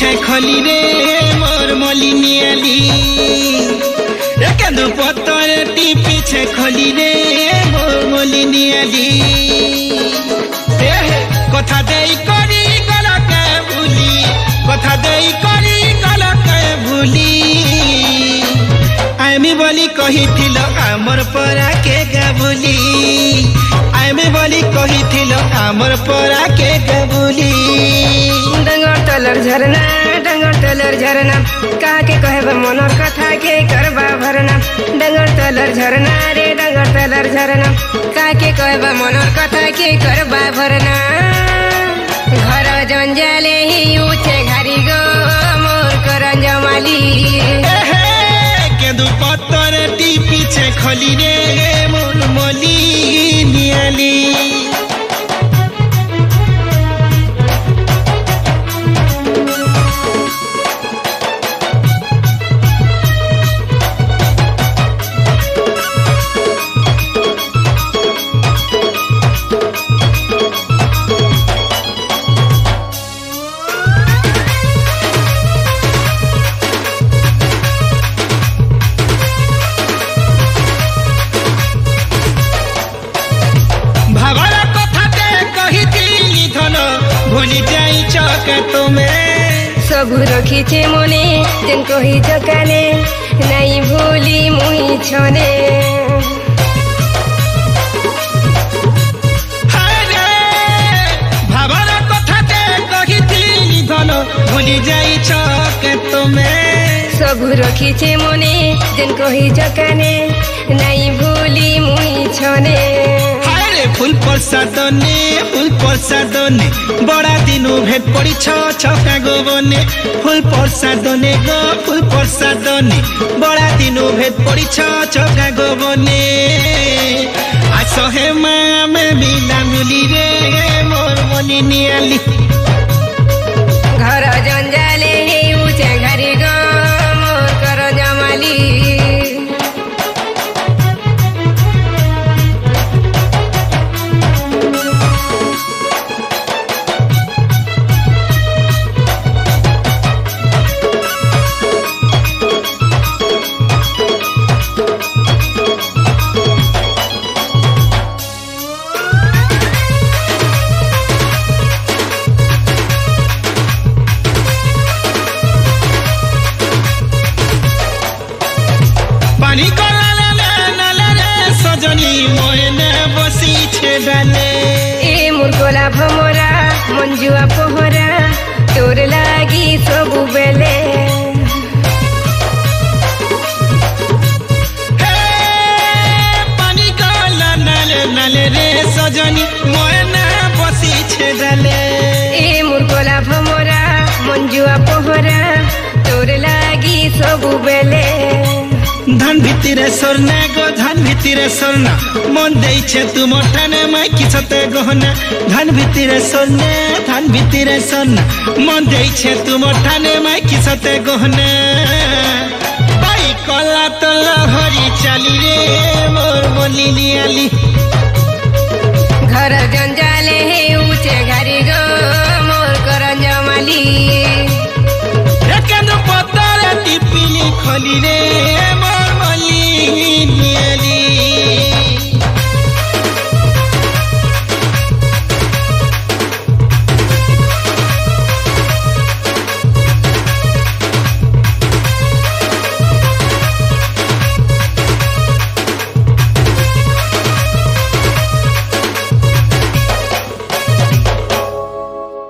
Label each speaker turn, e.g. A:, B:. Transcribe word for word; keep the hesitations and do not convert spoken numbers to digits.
A: पीछे खली रे मोर मलिनियाली केंदु पतर टी पीछे खली रे मोर मलिनियाली कथा देई करी गलके भूली कथा देई करी गलके भूली आमी बोली कही थिल आमर परा के गाबुली आमी बोली कही थिल आमर परा के गाबुली
B: डंगर तलर झरना डंगर तलर झरना का के कहबा मनर कथा के करबा भरना डंगर तलर झरना रे डंगर तलर झरना का के कहबा मनर कथा के करबा भरना घर जंजाले ही उठे घारी गो मोर करन जमाली
A: केंदु पत्तर टी पीछे खली रे मोर मलिनियाली भूली जाई चौके तुम्हें
B: सब रखीचे मने जेन कही जकाने नहीं भूली मुई छने
A: हरे भावर कथा ते कही थी धन भूली जाई चौके तुम्हें
B: सब रखीचे मने जेन कही जकाने नहीं भूली मुई छने
A: फुल प्रसादने फुल प्रसादने बड़ा दिनु भेट पड़ी छ छका गोबने फुल प्रसादने गो फुल प्रसादने बड़ा दिनु भेट पड़ी छ छका गोबने आसहे माँ में बिना मिली रे मोर मलिनियाली
B: घर जंजाले उचे घरी गो मोर कर जमाली
A: पानी कला ले रे सजनी मोहने बसी छे डाले
B: ए मुरकोला भमरा मंजुआ पोहरा तोर लागी सब बेले
A: हे पानी कला नाले नाले रे सजनी मोहने बसी छे डाले
B: ए मुरकोला भमरा मंजुआ पोहरा तोर लागी सब बेले
A: धान भितिरे सोरना गो धान भितिरे सोरना मन देइछे तुमर ठाने माई किछते गहना धान भितिरे सोरना धान भितिरे सोरना मन देइछे तुमर ठाने माई किछते गहना बाई कला तो लहरी चाली रे मोर मलिनियाली
B: घर जंजाले हे उचे घरी गो मोर करन जमाली
A: केंदु पत्तर टिपिली खली रे